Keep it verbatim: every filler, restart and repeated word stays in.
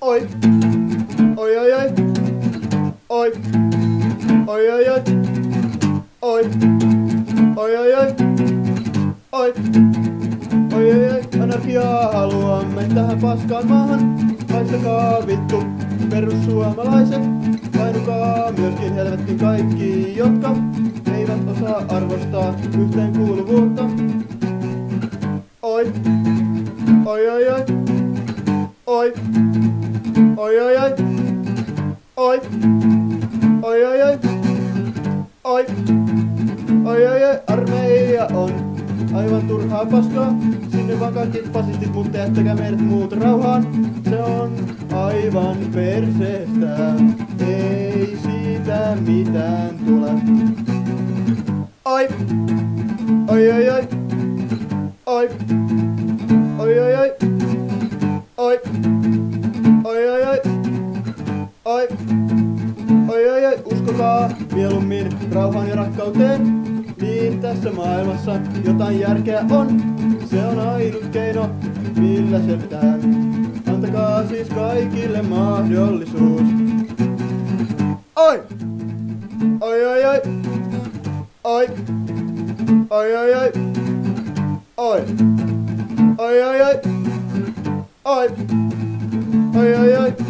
Oi. Oi, oi, oi. Oi. Oi, oi, oi. Oi. Oi, oi, oi. Oi. Oi, oi, oi. Anarkiaa haluamme tähän paskaan maahan. Haistakaa vittu, perussuomalaiset. Painukaa myöskin helvettiin kaikki, jotka eivät osaa arvostaa yhteenkuuluvuutta. Oi. Oi, oi, oi. Oi. Oi, oi, oi. Oi. Oi, oi, oi. Oi. Oi, oi, oi. Armeija on aivan turhaa paskaa. Sinne vaan kaikki fasistit, mutta jättäkää meidät muut rauhaan. Se on aivan perseestä. Ei siitä mitään tule. Oi. Oi, oi, oi. Oi. Oi, oi, oi. Oi. Oi, oi, oi. Oi. Oi, oi, oi. Uskokaa mieluummin rauhaan ja rakkauteen. Niin tässä maailmassa jotain järkeä on. Se on ainut keino, millä selvitään. Antakaa siis kaikille mahdollisuus. Oi! Oi, oi, oi. Oi. Oi, oi, oi. Oi. Oi, oi, oi. Oi. Oi, oi, oi.